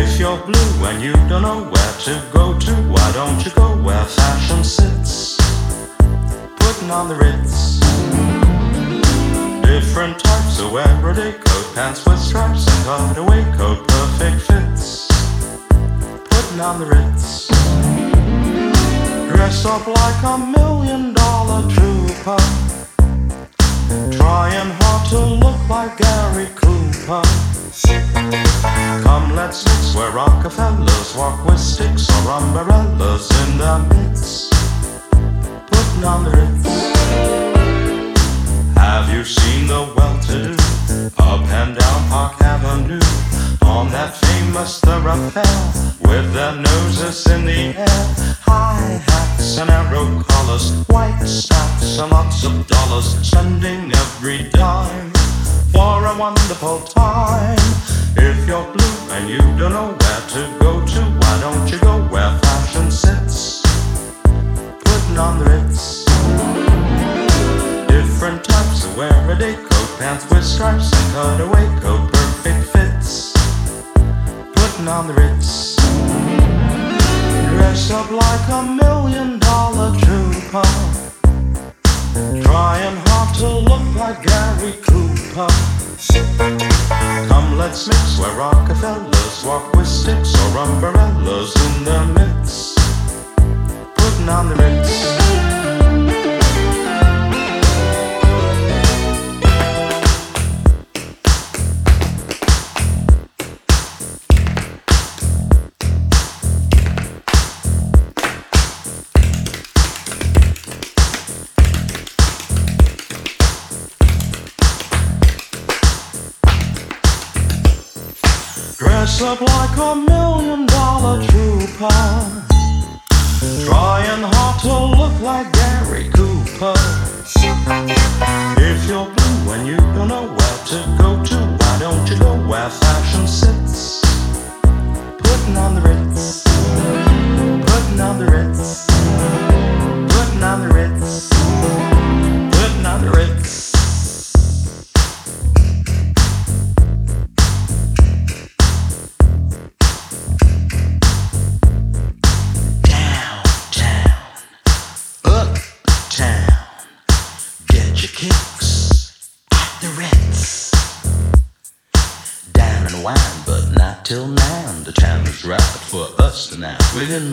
If you're blue and you don't know where to go to, why don't you go where fashion sits? Putting on the Ritz. Different types of everyday coat, pants with stripes and cutaway coat, perfect fits. Putting on the Ritz. Dress up like $1 million trooper, trying hard to look like Gary Cooper. Come, let's mix where Rockefellers walk with sticks or umbrellas in their midst. Putting on the Ritz. Have you seen the well-to-do up and down Park Avenue on that famous thoroughfare with their noses in the air? High hats and arrow collars, white staffs and lots of dollars, spending every dime for a wonderful time. If you're blue and you don't know where to go to, why don't you go where fashion sits? Putting on the Ritz. Different types of everyday coat, pants with stripes and cutaway coat, perfect fits. Putting on the Ritz. Dress up like $1 million trooper, trying hard to look like Gary Cooper. Come, let's mix where Rockefellers walk with sticks or umbrellas in their midst. Putting on the Ritz. Dress up like $1 million trooper, trying hard to look like Gary Cooper. If you're blue and you don't know where to go to, why don't you go where fashion sits? Putting on the Ritz. Putting on the Ritz. Putting on the Ritz. Putting on the Ritz. But not till now, the time is right for us to now. We can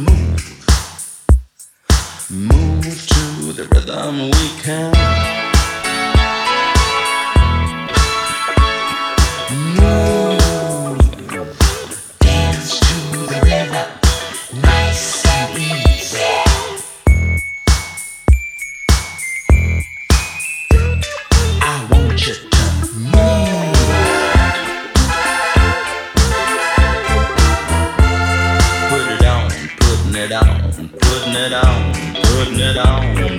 move to the rhythm we can. Move, dance to the rhythm, nice and easy. I want you to move. Putting it on, putting it on.